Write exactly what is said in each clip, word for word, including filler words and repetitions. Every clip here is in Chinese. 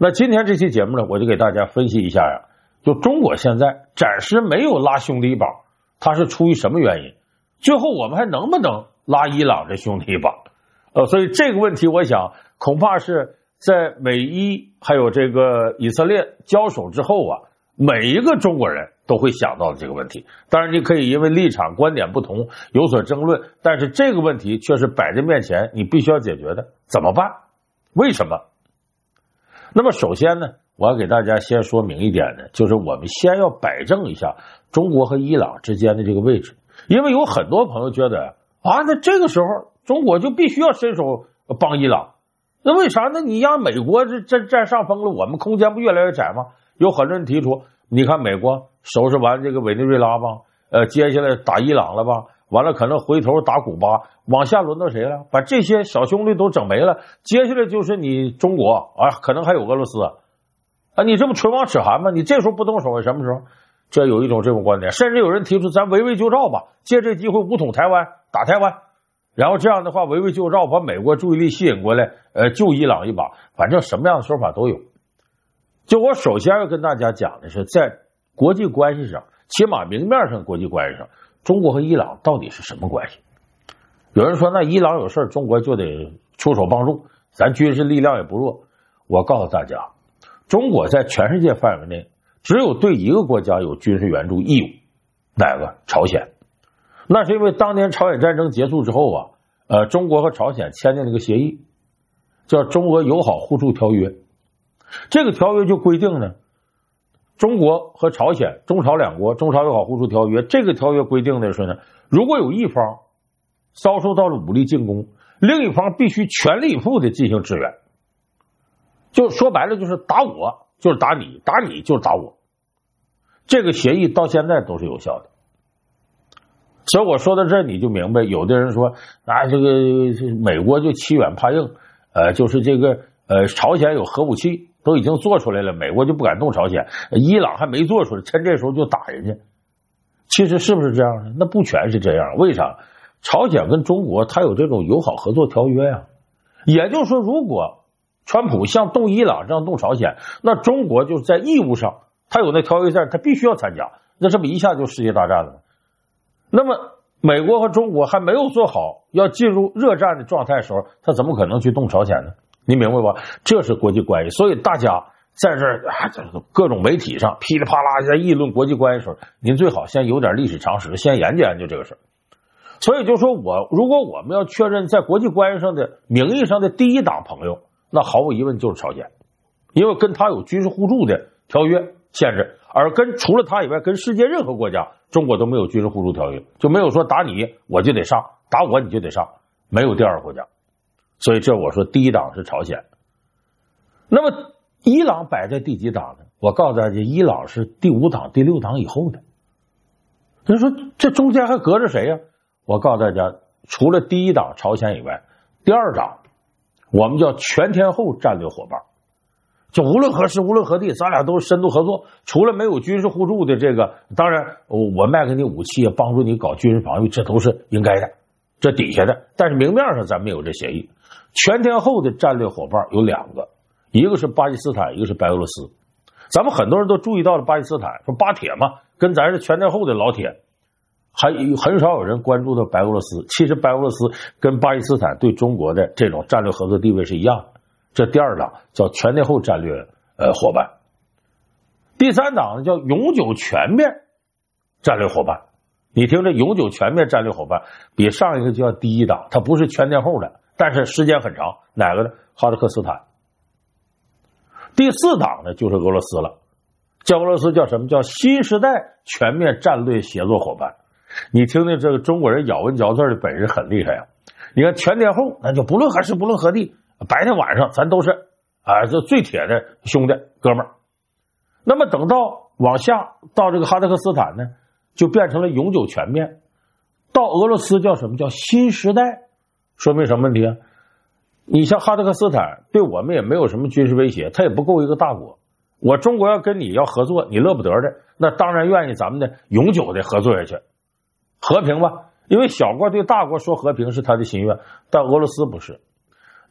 那今天这期节目呢，我就给大家分析一下呀，就中国现在暂时没有拉兄弟一把，它是出于什么原因？最后我们还能不能拉伊朗这兄弟一把？呃，所以这个问题，我想恐怕是在美伊还有这个以色列交手之后啊，每一个中国人都会想到的这个问题。当然，你可以因为立场观点不同有所争论，但是这个问题却是摆在面前，你必须要解决的。怎么办？为什么？那么首先呢，我要给大家先说明一点呢，就是我们先要摆正一下中国和伊朗之间的这个位置，因为有很多朋友觉得啊，那这个时候中国就必须要伸手帮伊朗，那为啥？那你让美国这这占上风了，我们空间不越来越窄吗？有很多人提出，你看美国收拾完这个委内瑞拉吧，呃，接下来打伊朗了吧，完了可能回头打古巴，往下轮到谁了？把这些小兄弟都整没了，接下来就是你中国啊，可能还有俄罗斯啊，你这不唇亡齿寒吗？你这时候不动手，什么时候？这有一种这种观点，甚至有人提出咱围魏救赵吧，借这机会武统台湾，打台湾，然后这样的话围魏救赵，把美国注意力吸引过来，呃，救伊朗一把，反正什么样的说法都有。就我首先要跟大家讲的是，在国际关系上，起码明面上国际关系上，中国和伊朗到底是什么关系？有人说那伊朗有事中国就得出手帮助，咱军事力量也不弱。我告诉大家，中国在全世界范围内只有对一个国家有军事援助义务，哪个？朝鲜。那是因为当年朝鲜战争结束之后啊，呃，中国和朝鲜签订了一个协议，叫《中俄友好互助条约》。这个条约就规定呢，中国和朝鲜，中朝两国中朝友好互助条约，这个条约规定的是呢，如果有一方遭受到了武力进攻，另一方必须全力以赴的进行支援。就说白了，就是打我就是打你，打你就是打我。这个协议到现在都是有效的。所以我说到这儿你就明白，有的人说啊，这个美国就欺软怕硬，呃，就是这个呃，朝鲜有核武器都已经做出来了，美国就不敢动朝鲜，伊朗还没做出来，趁这时候就打人家。其实是不是这样呢？那不全是这样。为啥？朝鲜跟中国它有这种友好合作条约呀、啊，也就是说，如果川普像动伊朗这样动朝鲜，那中国就是在义务上，他有那条约在，他必须要参加，那这不一下就世界大战了吗？那么美国和中国还没有做好要进入热战的状态的时候，他怎么可能去动朝鲜呢？你明白吧？这是国际关系。所以大家在这儿啊，各种媒体上噼里啪啦在议论国际关系的时候，您最好先有点历史常识，先研究研究这个事儿。所以就说我如果我们要确认在国际关系上的名义上的第一党朋友，那毫无疑问就是朝鲜，因为跟他有军事互助的条约限制，而跟除了他以外，跟世界任何国家，中国都没有军事互助条约，就没有说打你我就得上，打我你就得上，没有第二个国家。所以这我说第一党是朝鲜。那么伊朗摆在第几党呢？我告诉大家，伊朗是第五党、第六党以后的。所以说这中间还隔着谁呀、啊？我告诉大家，除了第一党朝鲜以外，第二党我们叫全天候战略伙伴。就无论何时无论何地，咱俩都是深度合作，除了没有军事互助的这个，当然我卖给你武器帮助你搞军事防御，这都是应该的，这底下的，但是明面上咱们有这协议。全天候的战略伙伴有两个，一个是巴基斯坦，一个是白俄罗斯。咱们很多人都注意到了巴基斯坦，说巴铁嘛，跟咱是全天候的老铁，还很少有人关注到白俄罗斯。其实白俄罗斯跟巴基斯坦对中国的这种战略合作地位是一样的。这第二党叫全天候战略呃伙伴，第三党呢叫永久全面战略伙伴。你听这永久全面战略伙伴比上一个叫第一党，它不是全天候的，但是时间很长。哪个呢？哈萨克斯坦。第四党呢就是俄罗斯了，叫俄罗斯叫什么？叫新时代全面战略协作伙伴。你听听这个中国人咬文嚼字的本事很厉害啊！你看全天候，那就不论何时不论何地，白天晚上咱都是啊，这最铁的兄弟哥们儿。那么等到往下到这个哈萨克斯坦呢，就变成了永久全面。到俄罗斯叫什么？叫新时代。说明什么问题啊？你像哈萨克斯坦对我们也没有什么军事威胁，它也不够一个大国。我中国要跟你要合作，你乐不得的，那当然愿意咱们的永久的合作下去，和平吧。因为小国对大国说和平是他的心愿，但俄罗斯不是。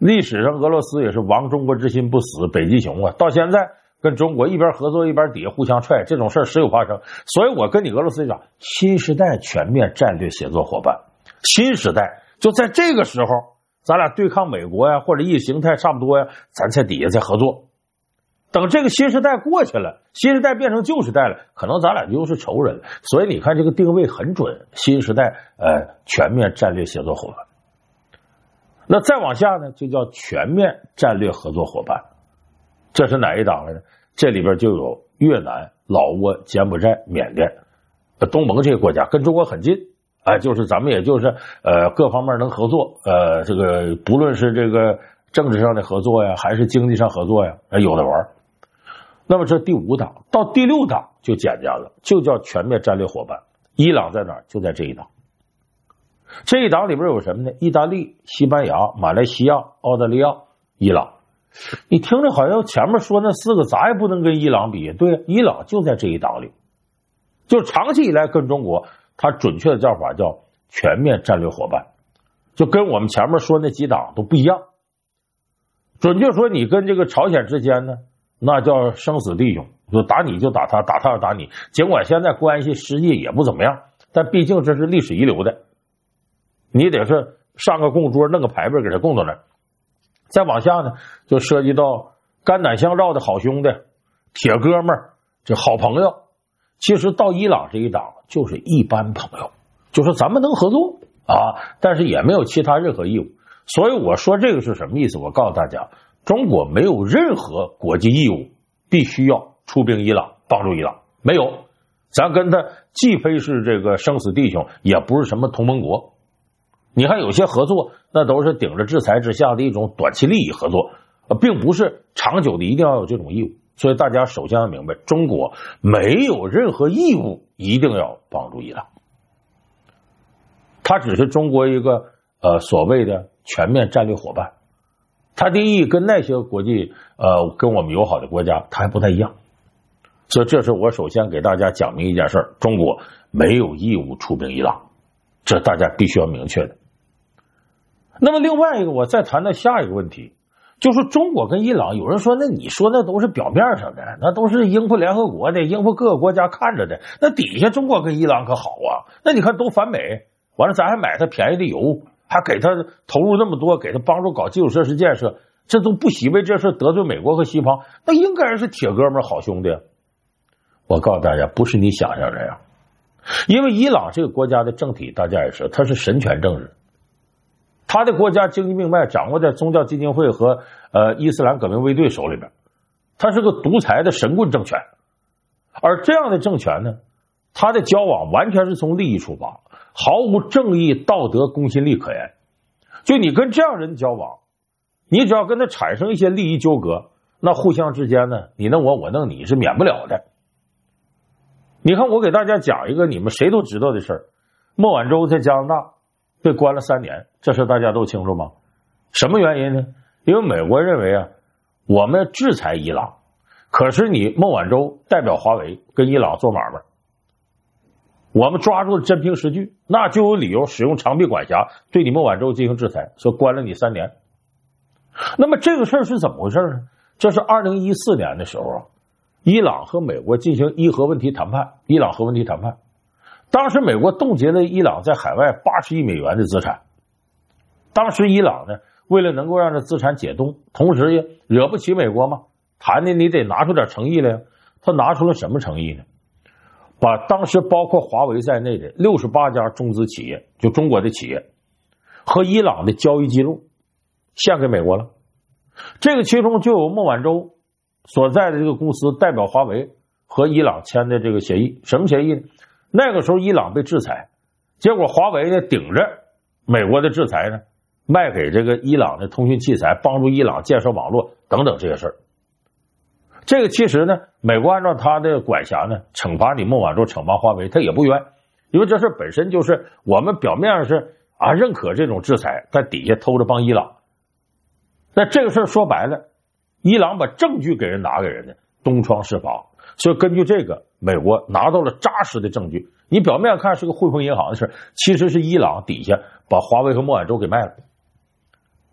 历史上俄罗斯也是亡中国之心不死，北极熊啊，到现在跟中国一边合作一边底下互相踹，这种事儿时有发生。所以我跟你俄罗斯讲，新时代全面战略协作伙伴，新时代就在这个时候，咱俩对抗美国呀，或者意识形态差不多呀，咱在底下再合作。等这个新时代过去了，新时代变成旧时代了，可能咱俩就又是仇人了。所以你看这个定位很准，新时代呃全面战略协作伙伴。那再往下呢，就叫全面战略合作伙伴。这是哪一档来呢？这里边就有越南、老挝、柬埔寨、缅甸、东盟这些国家，跟中国很近。哎，就是咱们也就是呃各方面能合作，呃这个不论是这个政治上的合作呀，还是经济上合作呀，有的玩。那么这第五档到第六档就简单了，就叫全面战略伙伴。伊朗在哪儿？就在这一档。这一档里边有什么呢？意大利、西班牙、马来西亚、澳大利亚、伊朗。你听着好像前面说那四个咱也不能跟伊朗比，对，伊朗就在这一档里。就长期以来跟中国，它准确的叫法叫全面战略伙伴，就跟我们前面说那几档都不一样。准确说，你跟这个朝鲜之间呢，那叫生死弟兄，就打你就打他，打他就打你。尽管现在关系实际也不怎么样，但毕竟这是历史遗留的，你得是上个供桌，弄个牌位给他供到那儿。再往下呢，就涉及到肝胆相照的好兄弟、铁哥们儿、这好朋友。其实到伊朗这一档就是一般朋友，就是咱们能合作啊，但是也没有其他任何义务。所以我说这个是什么意思？我告诉大家，中国没有任何国际义务必须要出兵伊朗帮助伊朗，没有。咱跟他既非是这个生死弟兄，也不是什么同盟国。你看有些合作那都是顶着制裁之下的一种短期利益合作，并不是长久的一定要有这种义务。所以大家首先要明白，中国没有任何义务一定要帮助伊朗，它只是中国一个呃所谓的全面战略伙伴，它的意义跟那些国际呃跟我们友好的国家它还不太一样。所以这是我首先给大家讲明一件事，中国没有义务出兵伊朗，这大家必须要明确的。那么另外一个，我再谈到下一个问题，就是中国跟伊朗，有人说那你说那都是表面上的，那都是应付联合国的，应付各个国家看着的，那底下中国跟伊朗可好啊，那你看都反美，完了咱还买他便宜的油，还给他投入那么多，给他帮助搞基础设施建设，这都不惜为这事得罪美国和西方，那应该是铁哥们好兄弟。我告诉大家，不是你想象这样，因为伊朗这个国家的政体大家也知道，它是神权政治，他的国家经济命脉掌握在宗教基金会和呃伊斯兰革命卫队手里边，他是个独裁的神棍政权。而这样的政权呢，他的交往完全是从利益出发，毫无正义、道德、公信力可言。就你跟这样人交往，你只要跟他产生一些利益纠葛，那互相之间呢，你弄我，我弄你是免不了的。你看，我给大家讲一个你们谁都知道的事儿，孟晚舟在加拿大被关了三年，这事大家都清楚吗？什么原因呢？因为美国认为啊，我们制裁伊朗，可是你孟晚舟代表华为跟伊朗做买卖，我们抓住了真凭实据，那就有理由使用长臂管辖对你孟晚舟进行制裁，所以关了你三年。那么这个事儿是怎么回事呢？这是二零一四年的时候啊，伊朗和美国进行伊核问题谈判，伊朗核问题谈判。当时美国冻结了伊朗在海外八十亿美元的资产，当时伊朗呢，为了能够让这资产解冻，同时也惹不起美国嘛，谈的你得拿出点诚意来呀。他拿出了什么诚意呢？把当时包括华为在内的六十八家中资企业，就中国的企业和伊朗的交易记录献给美国了。这个其中就有孟晚舟所在的这个公司代表华为和伊朗签的这个协议。什么协议呢？那个时候伊朗被制裁，结果华为呢顶着美国的制裁呢，卖给这个伊朗的通讯器材，帮助伊朗建设网络等等这些事儿。这个其实呢，美国按照他的管辖呢，惩罚你孟晚舟，惩罚华为，他也不冤，因为这事本身就是我们表面上是啊认可这种制裁，但底下偷着帮伊朗。那这个事儿说白了，伊朗把证据给人拿给人家，东窗事发。所以根据这个，美国拿到了扎实的证据。你表面看是个汇丰银行的事，其实是伊朗底下把华为和孟晚舟给卖了。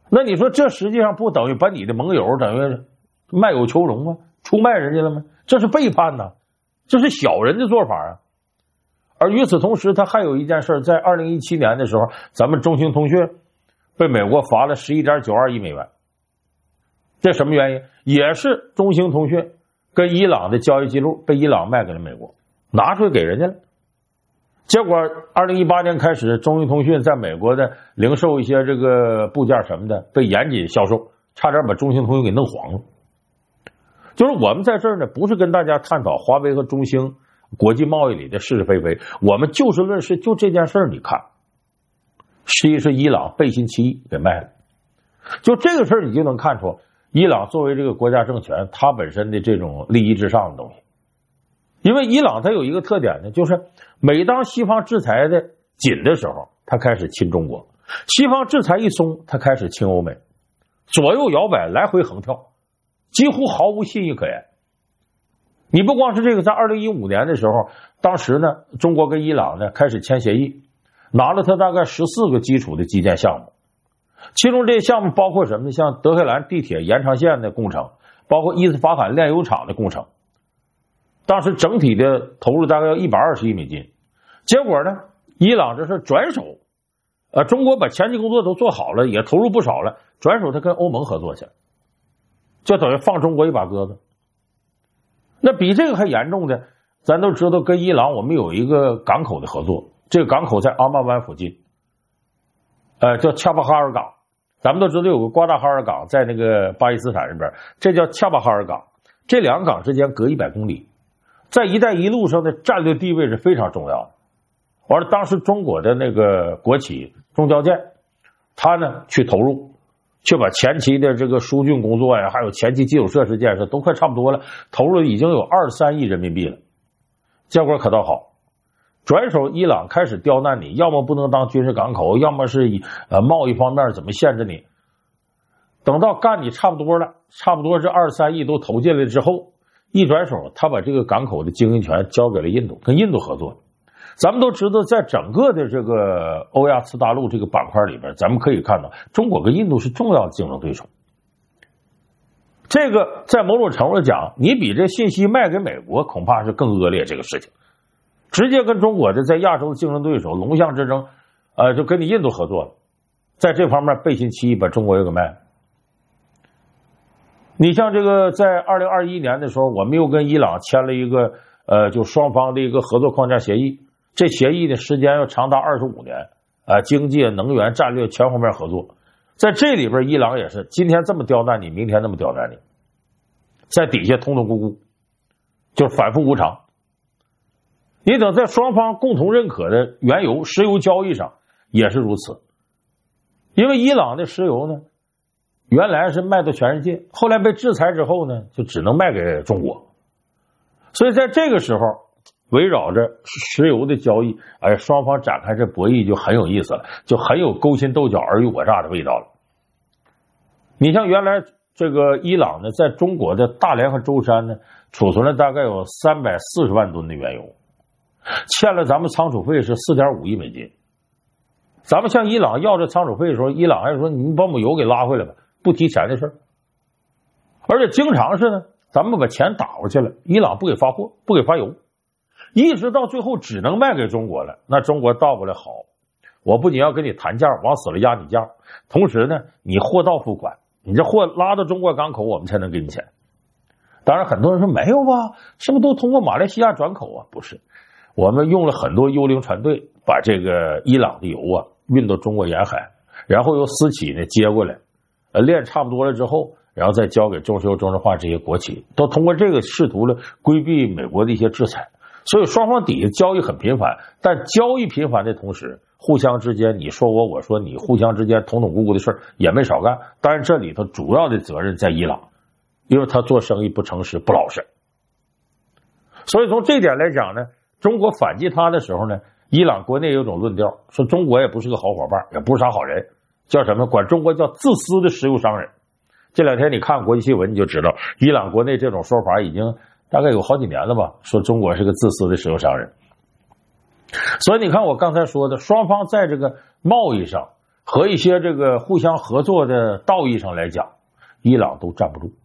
那你说这实际上不等于把你的盟友等于卖友求荣吗？出卖人家了吗？这是背叛呐，这是小人的做法啊。而与此同时，他还有一件事，在二零一七年的时候，咱们中兴通讯被美国罚了 十一点九二亿美元。这什么原因？也是中兴通讯跟伊朗的交易记录被伊朗卖给了美国，拿出来给人家了。结果二零一八年开始，中兴通讯在美国的零售一些这个部件什么的被严禁销售，差点把中兴通讯给弄黄了。就是我们在这儿呢，不是跟大家探讨华为和中兴国际贸易里的是是非非，我们就事论事，就这件事儿你看，实际是伊朗背信弃义给卖了。就这个事儿你就能看出伊朗作为这个国家政权，它本身的这种利益至上的东西。因为伊朗它有一个特点呢，就是每当西方制裁的紧的时候，它开始亲中国；西方制裁一松，它开始亲欧美，左右摇摆，来回横跳，几乎毫无信义可言。你不光是这个，在二零一五年的时候，当时呢，中国跟伊朗呢开始签协议，拿了它大概十四个基础的基建项目，其中这些项目包括什么呢？像德黑兰地铁延长线的工程，包括伊斯法罕炼油厂的工程，当时整体的投入大概要一百二十亿美金。结果呢，伊朗这是转手，呃，中国把前期工作都做好了，也投入不少了，转手他跟欧盟合作去了，就等于放中国一把鸽子。那比这个还严重的，咱都知道跟伊朗我们有一个港口的合作，这个港口在阿曼湾附近，呃，叫恰巴哈尔港。咱们都知道有个瓜达哈尔港在那个巴基斯坦那边，这叫恰巴哈尔港。这两个港之间隔一百公里，在一带一路上的战略地位是非常重要的。完了，当时中国的那个国企中交建，他呢去投入，去把前期的这个疏浚工作呀，还有前期基础设施建设都快差不多了，投入已经有二十三亿人民币了。结果可倒好，转手伊朗开始刁难你，要么不能当军事港口，要么是以呃贸易方面怎么限制你。等到干你差不多了，差不多这二十三亿都投进来之后，一转手他把这个港口的经营权交给了印度，跟印度合作。咱们都知道，在整个的这个欧亚次大陆这个板块里边，咱们可以看到中国跟印度是重要的竞争对手。这个在某种程度讲，你比这信息卖给美国恐怕是更恶劣，这个事情直接跟中国的在亚洲的竞争对手龙象之争，呃，就跟你印度合作了，在这方面背信弃义把中国又给卖了。你像这个在二零二一年的时候，我们又跟伊朗签了一个呃，就双方的一个合作框架协议，这协议的时间要长达二十五年，啊、呃，经济、能源、战略全方面合作。在这里边，伊朗也是今天这么刁难你，明天那么刁难你，在底下通通咕咕，就是反复无常。你等在双方共同认可的原油、石油交易上也是如此，因为伊朗的石油呢，原来是卖到全世界，后来被制裁之后呢，就只能卖给中国。所以在这个时候，围绕着石油的交易，哎，双方展开这博弈就很有意思了，就很有勾心斗角、尔虞我诈的味道了。你像原来这个伊朗呢，在中国的大连和舟山呢，储存了大概有三百四十万吨的原油，欠了咱们仓储费是 四点五亿美金。咱们向伊朗要这仓储费的时候，伊朗还说你把我们油给拉回来吧，不提钱的事儿。而且经常是呢，咱们把钱打过去了，伊朗不给发货，不给发油，一直到最后只能卖给中国了。那中国倒过来好，我不仅要跟你谈价，往死了压你价，同时呢，你货到付款，你这货拉到中国港口，我们才能给你钱。当然很多人说没有吧，是不是都通过马来西亚转口啊？不是，我们用了很多幽灵船队，把这个伊朗的油啊运到中国沿海，然后由私企呢接过来，呃，炼差不多了之后，然后再交给中石油、中石化这些国企，都通过这个试图了规避美国的一些制裁。所以双方底下交易很频繁，但交易频繁的同时，互相之间你说我我说你，互相之间统统咕咕的事也没少干。当然这里头主要的责任在伊朗，因为他做生意不诚实不老实。所以从这点来讲呢，中国反击他的时候呢，伊朗国内有种论调，说中国也不是个好伙伴，也不是啥好人，叫什么？管中国叫自私的石油商人。这两天你看国际新闻你就知道，伊朗国内这种说法已经大概有好几年了吧，说中国是个自私的石油商人。所以你看我刚才说的，双方在这个贸易上和一些这个互相合作的道义上来讲，伊朗都站不住。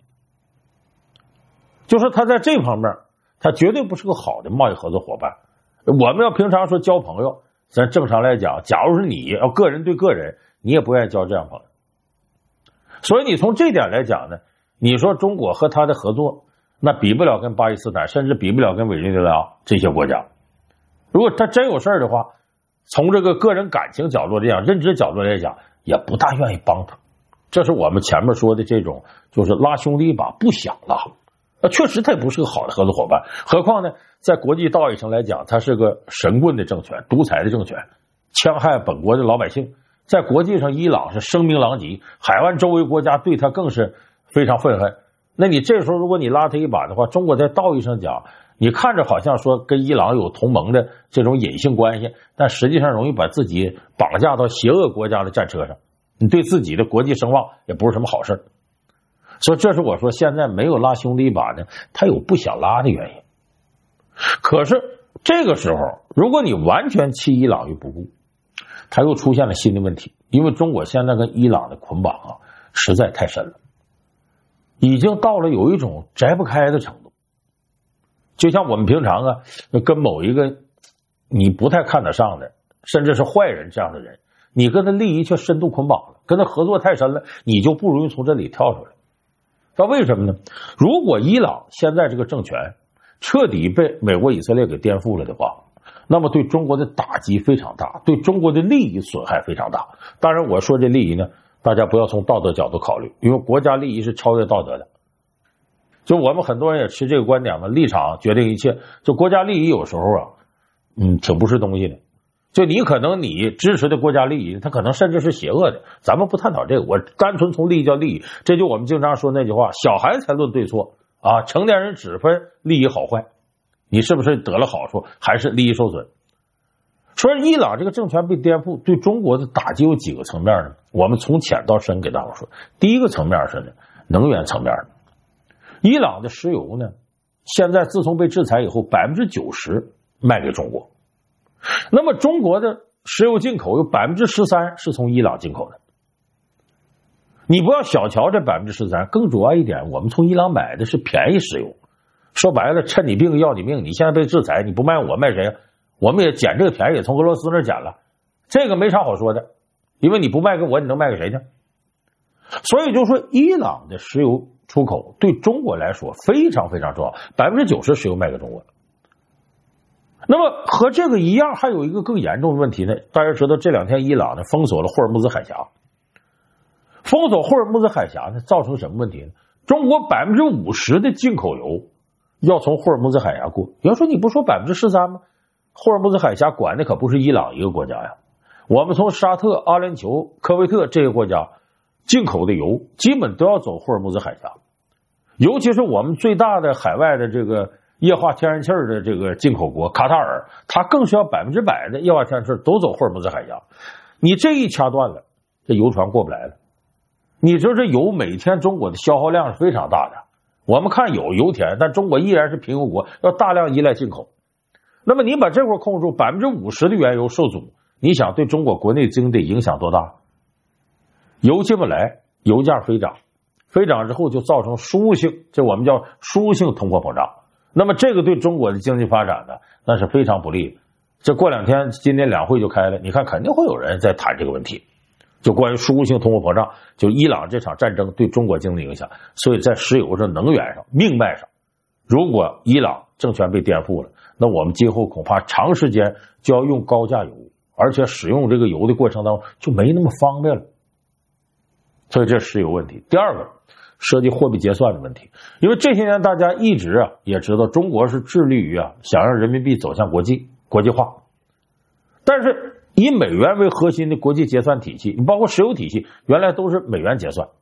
就是他在这方面，他绝对不是个好的贸易合作伙伴。我们要平常说交朋友，咱正常来讲，假如是你要个人对个人，你也不愿意交这样朋友。所以你从这点来讲呢，你说中国和他的合作，那比不了跟巴基斯坦，甚至比不了跟委内瑞拉这些国家。如果他真有事的话，从这个个人感情角度来讲，认知角度来讲，也不大愿意帮他。这是我们前面说的这种，就是拉兄弟一把，不想拉。确实他也不是个好的合作伙伴，何况呢，在国际道义上来讲，他是个神棍的政权，独裁的政权，戕害本国的老百姓。在国际上，伊朗是声名狼藉，海湾周围国家对他更是非常愤恨。那你这时候如果你拉他一把的话，中国在道义上讲，你看着好像说跟伊朗有同盟的这种隐性关系，但实际上容易把自己绑架到邪恶国家的战车上，你对自己的国际声望也不是什么好事。所以这是我说现在没有拉兄弟一把呢，他有不想拉的原因。可是这个时候，如果你完全弃伊朗于不顾，他又出现了新的问题，因为中国现在跟伊朗的捆绑啊实在太深了，已经到了有一种摘不开的程度。就像我们平常啊跟某一个你不太看得上的，甚至是坏人这样的人，你跟他利益却深度捆绑了，跟他合作太深了，你就不容易从这里跳出来。那为什么呢？如果伊朗现在这个政权彻底被美国以色列给颠覆了的话，那么对中国的打击非常大，对中国的利益损害非常大。当然我说这利益呢，大家不要从道德角度考虑，因为国家利益是超越道德的。就我们很多人也持这个观点嘛，立场决定一切。就国家利益有时候啊嗯，挺不是东西的。就你可能你支持的国家利益，它可能甚至是邪恶的，咱们不探讨这个，我单纯从利益叫利益。这就我们经常说那句话，小孩才论对错啊，成年人只分利益好坏，你是不是得了好处还是利益受损。说伊朗这个政权被颠覆对中国的打击有几个层面呢？我们从浅到深给大伙说。第一个层面是呢，能源层面的。伊朗的石油呢，现在自从被制裁以后 百分之九十 卖给中国，那么中国的石油进口有 百分之十三 是从伊朗进口的。你不要小瞧这 百分之十三， 更主要一点，我们从伊朗买的是便宜石油。说白了，趁你病要你命，你现在被制裁，你不卖我卖谁啊？我们也捡这个便宜，从俄罗斯那儿捡了，这个没啥好说的，因为你不卖给我，你能卖给谁呢？所以就说伊朗的石油出口对中国来说非常非常重要， 百分之九十 石油卖给中国。那么和这个一样，还有一个更严重的问题呢，大家知道这两天伊朗呢封锁了霍尔木兹海峡。封锁霍尔木兹海峡呢造成什么问题呢？中国 百分之五十 的进口油要从霍尔木兹海峡过。有人说你不说 百分之十三 吗？霍尔木兹海峡管的可不是伊朗一个国家呀，我们从沙特、阿联酋、科威特这些国家进口的油基本都要走霍尔木兹海峡。尤其是我们最大的海外的这个液化天然气的这个进口国卡塔尔，它更是要百分之百的液化天然气都走霍尔木兹海峡。你这一掐断了，这油船过不来了。你说这油每天中国的消耗量是非常大的，我们看有油田，但中国依然是贫油国，要大量依赖进口。那么你把这块控住， 百分之五十 的原油受阻，你想对中国国内经济影响多大？油进不来，油价飞涨，飞涨之后就造成输入性，这我们叫输入性通货膨胀。那么这个对中国的经济发展呢，那是非常不利。这过两天今天两会就开了，你看肯定会有人在谈这个问题，就关于输入性通货膨胀，就伊朗这场战争对中国经济影响。所以在石油上、能源上、命脉上，如果伊朗政权被颠覆了，那我们今后恐怕长时间就要用高价油，而且使用这个油的过程当中就没那么方便了。所以这是有问题。第二个涉及货币结算的问题，因为这些年大家一直啊也知道中国是致力于啊想让人民币走向国际国际化，但是以美元为核心的国际结算体系，你包括石油体系原来都是美元结算，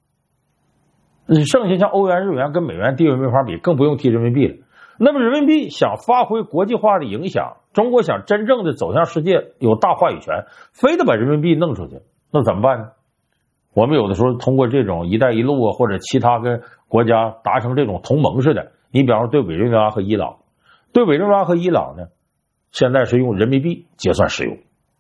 剩下像欧元、日元跟美元地位没法比，更不用提人民币了。那么人民币想发挥国际化的影响，中国想真正的走向世界有大话语权，非得把人民币弄出去，那怎么办呢？我们有的时候通过这种一带一路啊，或者其他跟国家达成这种同盟似的，你比方说对委内瑞拉和伊朗，对委内瑞拉和伊朗呢，现在是用人民币结算石油。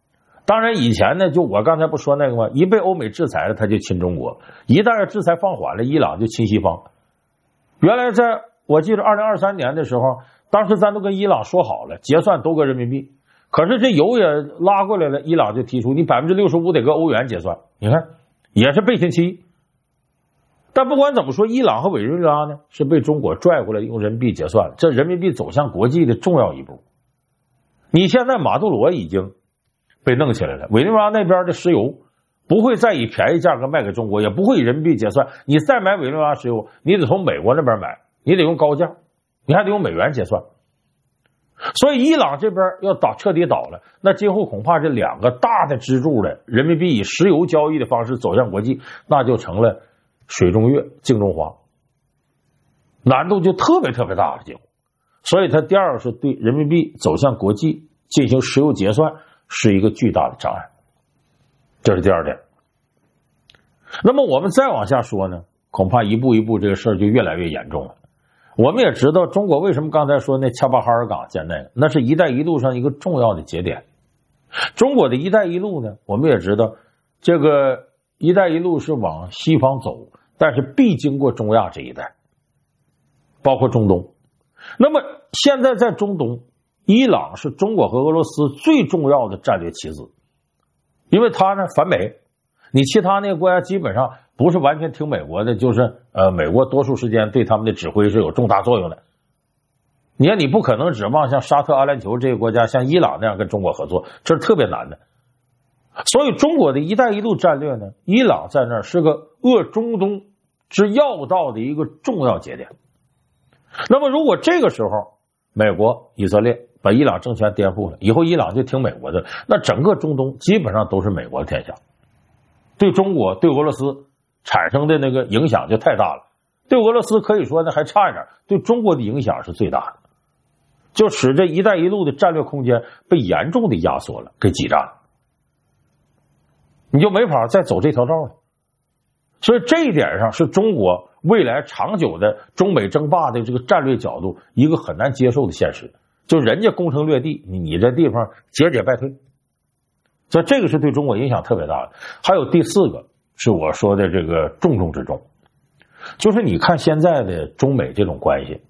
当然以前呢，就我刚才不说那个吗？一被欧美制裁了，他就亲中国；一旦制裁放缓了，伊朗就亲西方。原来在我记得二零二三年的时候，当时咱都跟伊朗说好了，结算都搁人民币。可是这油也拉过来了，伊朗就提出你百分之六十五得搁欧元结算，你看也是背信弃义。但不管怎么说，伊朗和委内瑞拉呢是被中国拽过来用人民币结算了，这人民币走向国际的重要一步。你现在马杜罗已经被弄起来了，委内瑞拉那边的石油不会再以便宜价格卖给中国，也不会以人民币结算。你再买委内瑞拉石油，你得从美国那边买，你得用高价，你还得用美元结算。所以伊朗这边要倒彻底倒了，那今后恐怕这两个大的支柱的人民币以石油交易的方式走向国际，那就成了水中月镜中花，难度就特别特别大了，几乎。所以它第二个是对人民币走向国际进行石油结算是一个巨大的障碍，这是第二点。那么我们再往下说呢，恐怕一步一步这个事儿就越来越严重了。我们也知道中国为什么刚才说那恰巴哈尔港建那个，那是一带一路上一个重要的节点。中国的一带一路呢，我们也知道这个一带一路是往西方走，但是必经过中亚这一带，包括中东。那么现在在中东，伊朗是中国和俄罗斯最重要的战略棋子，因为它呢反美，你其他那个国家基本上不是完全听美国的，就是呃美国多数时间对他们的指挥是有重大作用的。你看，你不可能指望像沙特阿联酋这个国家像伊朗那样跟中国合作，这是特别难的。所以中国的一带一路战略呢，伊朗在那儿是个扼中东之要道的一个重要节点。那么如果这个时候美国以色列把伊朗政权颠覆了，以后伊朗就听美国的，那整个中东基本上都是美国的天下，对中国对俄罗斯产生的那个影响就太大了。对俄罗斯可以说呢还差一点，对中国的影响是最大的，就使这一带一路的战略空间被严重的压缩了，给挤占了，你就没法再走这条道了。所以这一点上是中国未来长久的中美争霸的这个战略角度一个很难接受的现实，就人家攻城略地，你你这地方节节败退，所以这个是对中国影响特别大的。还有第四个是我说的这个重中之重，就是你看现在的中美这种关系，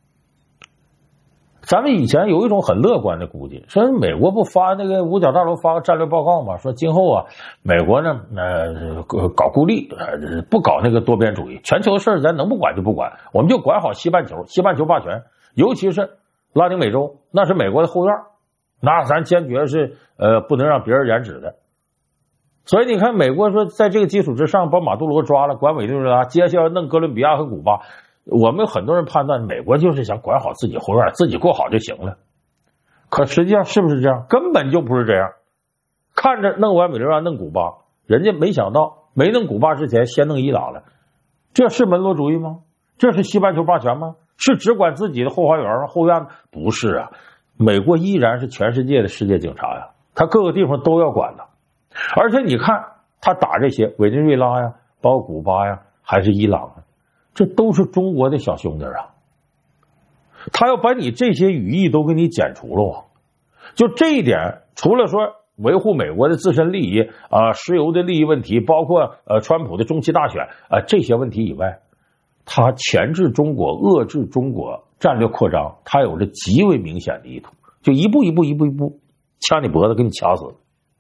咱们以前有一种很乐观的估计，说美国不发那个五角大楼发个战略报告嘛，说今后啊美国呢呃搞孤立，呃不搞那个多边主义，全球的事咱能不管就不管，我们就管好西半球，西半球霸权，尤其是拉丁美洲，那是美国的后院，那咱坚决是呃不能让别人染指的。所以你看美国说在这个基础之上把马杜罗抓了，管委内瑞拉，接下来弄哥伦比亚和古巴，我们很多人判断美国就是想管好自己后院，自己过好就行了。可实际上是不是这样？根本就不是这样。看着弄完委内瑞拉弄古巴，人家没想到没弄古巴之前先弄伊朗了，这是门罗主义吗？这是西半球霸权吗？是只管自己的后花园后院吗？不是啊，美国依然是全世界的世界警察呀，他各个地方都要管的。而且你看他打这些委内瑞拉呀，包括古巴呀，还是伊朗啊，这都是中国的小兄弟啊，他要把你这些羽翼都给你剪除了。就这一点，除了说维护美国的自身利益啊、呃、石油的利益问题，包括呃川普的中期大选啊、呃、这些问题以外，他钳制中国、遏制中国战略扩张，他有着极为明显的意图，就一步一步一步一步掐你脖子，给你掐死。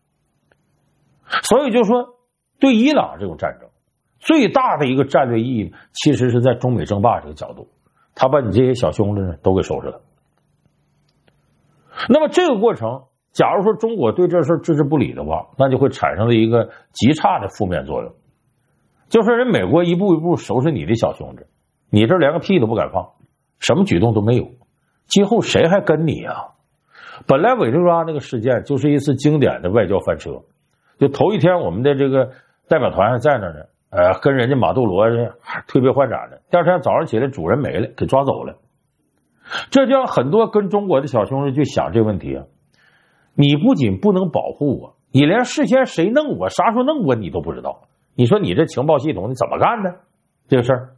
所以就说对伊朗这种战争最大的一个战略意义，其实是在中美争霸这个角度，他把你这些小兄弟呢都给收拾了。那么这个过程，假如说中国对这事置之不理的话，那就会产生了一个极差的负面作用，就是人美国一步一步收拾你的小兄弟，你这连个屁都不敢放，什么举动都没有，今后谁还跟你啊？本来委内瑞拉那个事件就是一次经典的外交翻车，就头一天我们的这个代表团还在那呢，呃，跟人家马杜罗推杯换盏的，第二天早上起来主人没了，给抓走了。这就让很多跟中国的小兄弟就想这个问题啊，你不仅不能保护我，你连事先谁弄我啥时候弄我你都不知道，你说你这情报系统你怎么干的这个事儿？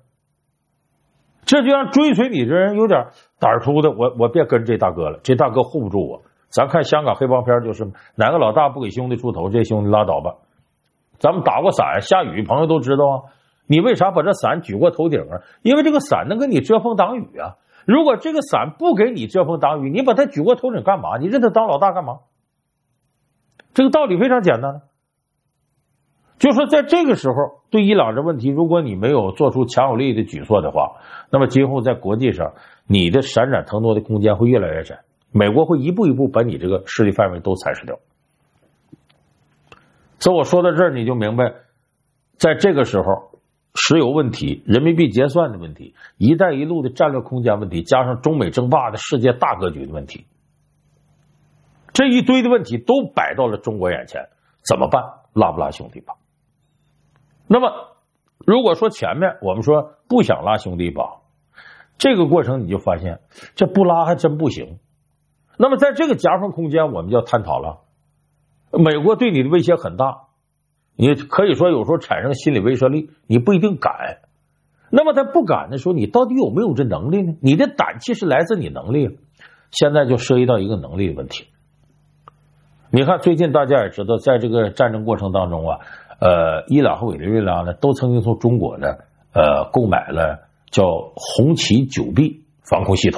这就让追随你的人有点胆儿粗的，我我别跟这大哥了，这大哥护不住我， 咱看香港黑帮片就是哪个老大不给兄弟出头，这兄弟拉倒吧。咱们打过伞，下雨朋友都知道啊。你为啥把这伞举过头顶啊？因为这个伞能给你遮风挡雨啊。如果这个伞不给你遮风挡雨，你把它举过头顶干嘛？你认他当老大干嘛？这个道理非常简单。就说在这个时候，对伊朗这问题，如果你没有做出强有力的举措的话，那么今后在国际上，你的闪展腾挪的空间会越来越窄。美国会一步一步把你这个势力范围都蚕食掉。所以我说到这儿，你就明白，在这个时候，石油问题、人民币结算的问题、一带一路的战略空间问题，加上中美争霸的世界大格局的问题，这一堆的问题都摆到了中国眼前，怎么办？拉不拉兄弟帮？那么如果说前面我们说不想拉兄弟帮，这个过程你就发现这不拉还真不行。那么在这个夹缝空间，我们就要探讨了，美国对你的威胁很大，你可以说有时候产生心理威慑力，你不一定敢。那么在不敢的时候，你到底有没有这能力呢？你的胆气是来自你能力。现在就涉及到一个能力的问题。你看最近大家也知道，在这个战争过程当中啊，呃，伊朗和委内瑞拉呢都曾经从中国呢呃购买了叫红旗九 B 防空系统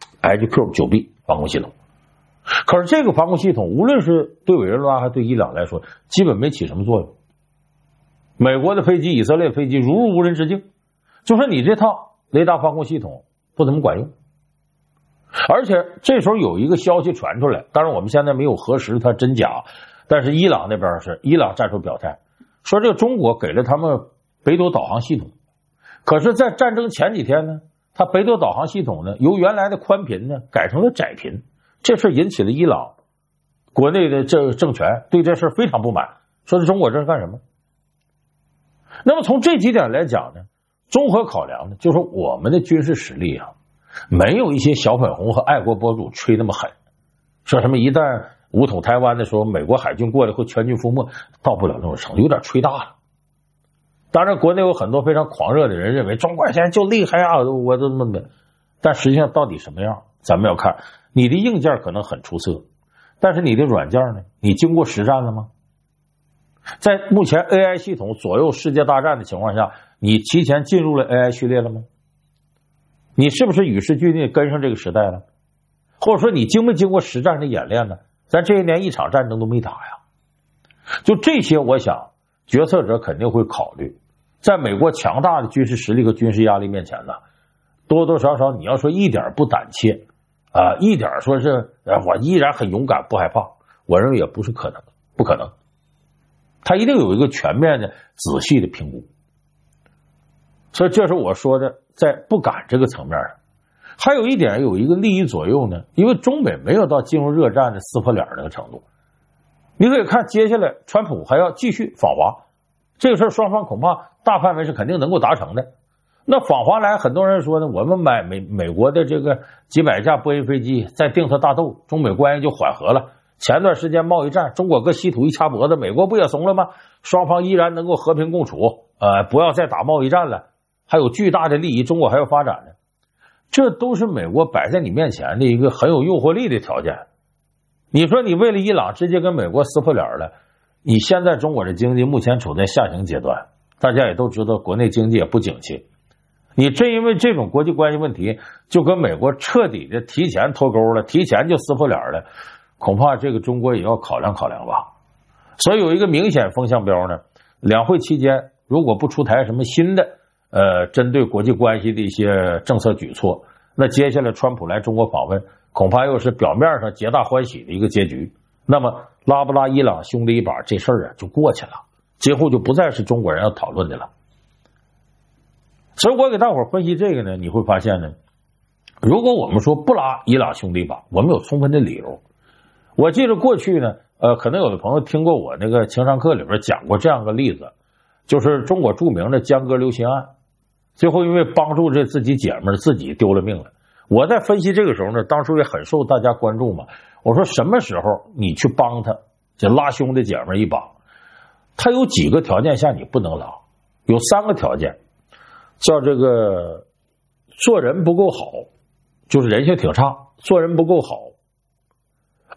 H Q 九 B 防空系统。可是这个防空系统无论是对委内瑞拉还是对伊朗来说，基本没起什么作用。美国的飞机、以色列飞机如入无人之境，就说你这套雷达防空系统不怎么管用。而且这时候有一个消息传出来，当然我们现在没有核实它真假，但是伊朗那边是伊朗站出表态，说这个中国给了他们北斗导航系统，可是在战争前几天呢，它北斗导航系统呢由原来的宽频呢改成了窄频。这事引起了伊朗国内的这政权对这事非常不满，说是中国这是干什么？那么从这几点来讲呢，综合考量呢，就是我们的军事实力啊，没有一些小粉红和爱国博主吹那么狠，说什么一旦武统台湾的时候，美国海军过来会全军覆没，到不了那种程度，有点吹大了。当然，国内有很多非常狂热的人认为中国现在就厉害啊，我这么的，但实际上到底什么样，咱们要看。你的硬件可能很出色，但是你的软件呢？你经过实战了吗？在目前 A I 系统左右世界大战的情况下，你提前进入了 A I 序列了吗？你是不是与时俱进跟上这个时代了？或者说你经没经过实战的演练呢？咱这些年一场战争都没打呀。就这些，我想决策者肯定会考虑，在美国强大的军事实力和军事压力面前呢，多多少少你要说一点不胆怯啊，一点说是我依然很勇敢不害怕，我认为也不是可能，不可能。他一定有一个全面的仔细的评估。所以这是我说的在不敢这个层面上。还有一点有一个利益左右呢，因为中美没有到进入热战的撕破脸那个程度。你可以看接下来川普还要继续访华，这个事双方恐怕大范围是肯定能够达成的。那访华来，很多人说呢，我们买美美国的这个几百架波音飞机，再定它大豆，中美关系就缓和了。前段时间贸易战，中国搁稀土一掐脖子，美国不也怂了吗？双方依然能够和平共处，呃，不要再打贸易战了，还有巨大的利益，中国还要发展呢。这都是美国摆在你面前的一个很有诱惑力的条件。你说你为了伊朗直接跟美国撕破脸了，你现在中国的经济目前处在下行阶段，大家也都知道国内经济也不景气。你真因为这种国际关系问题就跟美国彻底的提前脱钩了，提前就撕破脸了，恐怕这个中国也要考量考量吧。所以有一个明显风向标呢，两会期间如果不出台什么新的呃针对国际关系的一些政策举措，那接下来川普来中国访问恐怕又是表面上皆大欢喜的一个结局。那么拉不拉伊朗兄弟一把这事儿啊就过去了，今后就不再是中国人要讨论的了。所以我给大伙分析这个呢，你会发现呢，如果我们说不拉伊朗兄弟把，我们有充分的理由。我记得过去呢，呃，可能有的朋友听过我那个情商课里边讲过这样个例子，就是中国著名的江歌流刑案，最后因为帮助这自己姐们儿自己丢了命了。我在分析这个时候呢，当初也很受大家关注嘛。我说什么时候你去帮他，这拉兄弟姐们儿一把，他有几个条件下你不能拉，有三个条件。叫这个做人不够好，就是人性挺差，做人不够好，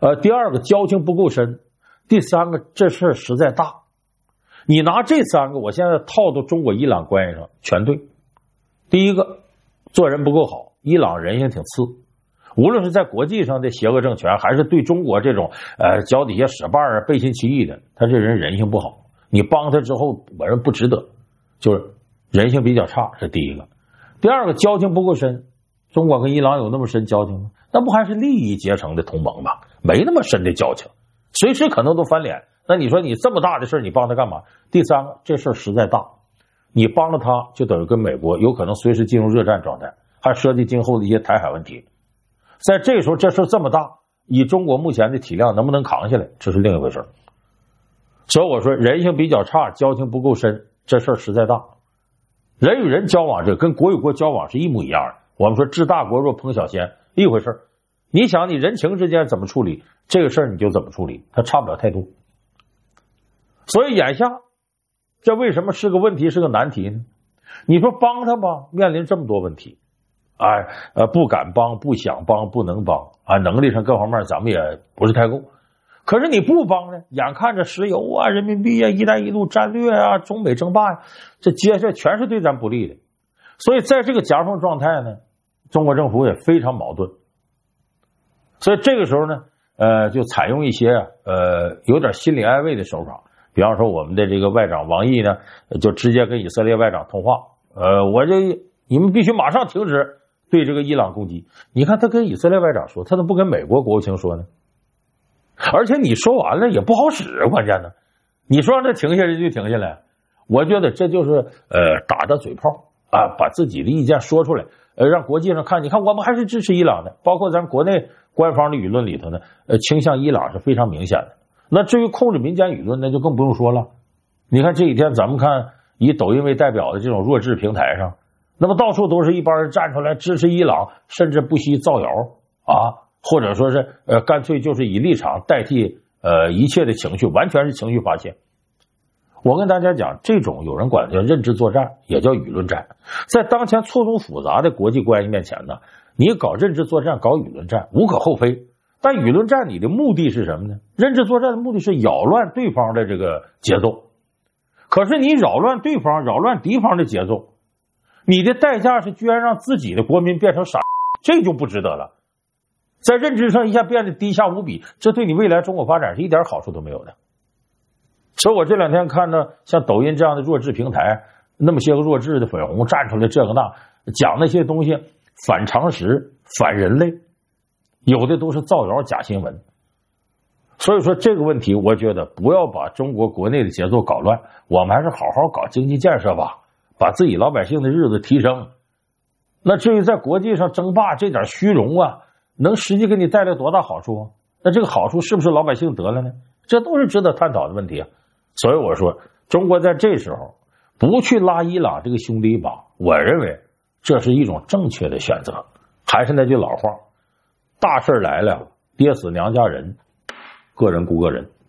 呃，第二个交情不够深，第三个这事儿实在大。你拿这三个，我现在套到中国伊朗关系上全对。第一个，做人不够好，伊朗人性挺次，无论是在国际上的邪恶政权，还是对中国这种呃脚底下使绊啊、背信弃义的，他这人人性不好。你帮他之后，我认不值得，就是人性比较差，是第一个。第二个，交情不够深。中国跟伊朗有那么深交情吗？那不还是利益结成的同盟吗？没那么深的交情，随时可能都翻脸。那你说你这么大的事你帮他干嘛？第三个，这事实在大，你帮了他就等于跟美国有可能随时进入热战状态，还涉及今后的一些台海问题。在这时候这事这么大，以中国目前的体量能不能扛下来，这是另一回事。所以我说人性比较差，交情不够深，这事实在大。人与人交往，这跟国与国交往是一模一样的。我们说治大国若烹小鲜，一回事。你想你人情之间怎么处理，这个事儿你就怎么处理，它差不了太多。所以眼下这为什么是个问题，是个难题呢？你说帮他吧，面临这么多问题，哎，呃，不敢帮，不想帮，不能帮啊，能力上各方面咱们也不是太够。可是你不帮呢，眼看着石油啊、人民币啊、一带一路战略啊、中美争霸呀、啊，这接下来全是对咱不利的。所以在这个夹缝状态呢，中国政府也非常矛盾。所以这个时候呢，呃，就采用一些呃有点心理安慰的手法，比方说我们的这个外长王毅呢，就直接跟以色列外长通话，呃，我就你们必须马上停止对这个伊朗攻击。你看他跟以色列外长说，他怎么不跟美国国务卿说呢？而且你说完了也不好使，关键呢，你说让他停下来就停下来，我觉得这就是呃打的嘴炮啊，把自己的意见说出来，呃，让国际上看，你看我们还是支持伊朗的，包括咱国内官方的舆论里头呢，呃，倾向伊朗是非常明显的。那至于控制民间舆论，那就更不用说了。你看这几天咱们看以抖音为代表的这种弱智平台上，那么到处都是一帮人站出来支持伊朗，甚至不惜造谣啊。或者说是呃，干脆就是以立场代替呃一切的情绪，完全是情绪发泄。我跟大家讲，这种有人管它叫认知作战，也叫舆论战。在当前错综复杂的国际关系面前呢，你搞认知作战、搞舆论战无可厚非。但舆论战你的目的是什么呢？认知作战的目的是扰乱对方的这个节奏。可是你扰乱对方、扰乱敌方的节奏，你的代价是居然让自己的国民变成傻，这就不值得了。在认知上一下变得低下无比，这对你未来中国发展是一点好处都没有的。所以我这两天看到像抖音这样的弱智平台，那么些个弱智的粉红站出来这个那，讲那些东西反常识、反人类，有的都是造谣假新闻。所以说这个问题，我觉得不要把中国国内的节奏搞乱，我们还是好好搞经济建设吧，把自己老百姓的日子提升。那至于在国际上争霸这点虚荣啊，能实际给你带来多大好处？那这个好处是不是老百姓得了呢？这都是值得探讨的问题啊。所以我说，中国在这时候不去拉伊朗这个兄弟一把，我认为这是一种正确的选择。还是那句老话，大事来了，爹死娘家人，个人顾个人。